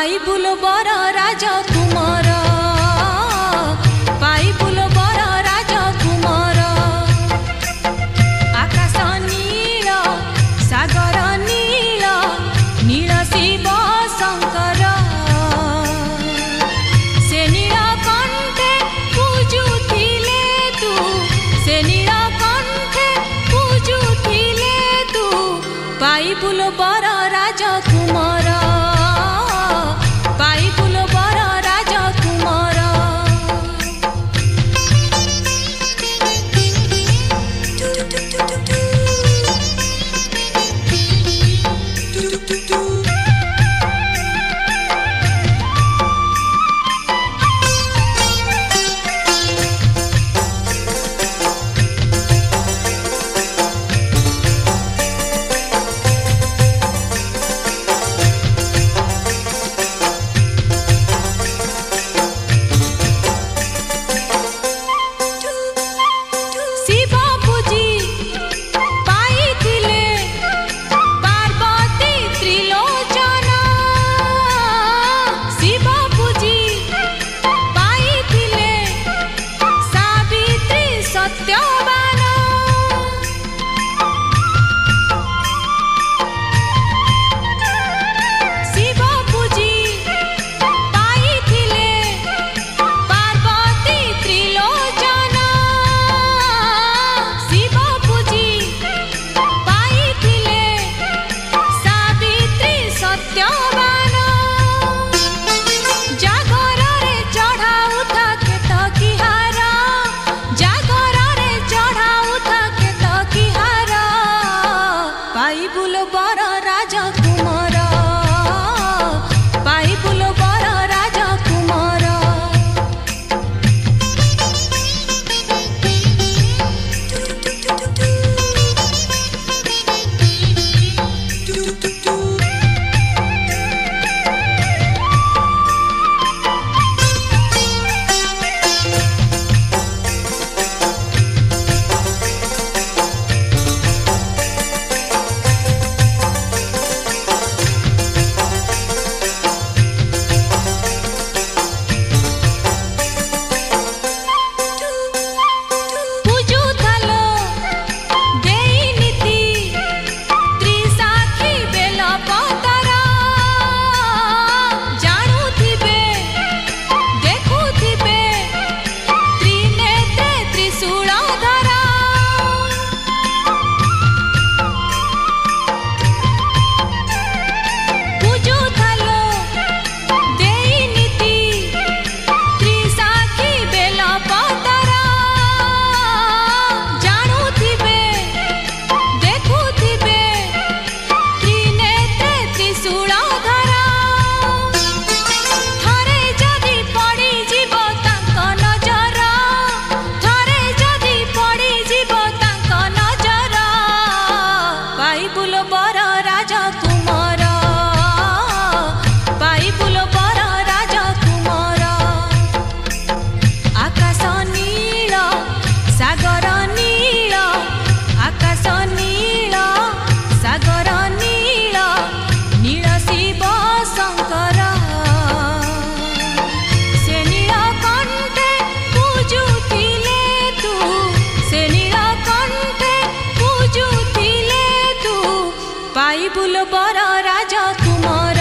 पाइबुल बर राजकुमार पाइबुल बर राजकुमार आकाश नील सागर नील नील शिव शंकर से नील कंठे पूजुथिले तू से नील कंठे पूजुथिले तू पाइबुल बर राजकुमार पाइबुल बर राजकुमार पाइबुल बर राजकुमार पाइबुल बर राजकुमार पाइबुल बर राजकुमार पाइबुल बर राजकुमार आकाश नील सागर नील आकाश नील सागर नील नील शिव शंकर से नील कंठे पूजुथिले तू से नील कंठे पूजुथिले पाइबुल बर राजकुमार।